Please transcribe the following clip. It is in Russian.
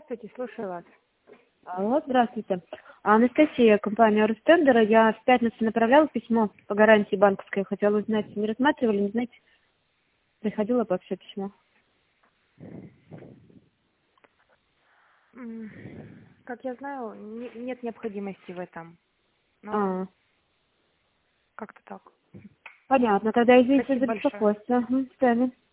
Здравствуйте, слушаю вас. Алло, здравствуйте. Анастасия, компания Рустендера. Я в пятницу направляла письмо по гарантии банковской. Хотела узнать, не рассматривали, не знаете? Приходило вообще письмо. Как я знаю, нет необходимости в этом. Но А, как-то так. понятно. Тогда извините за Спасибо большое. беспокойство. С вами.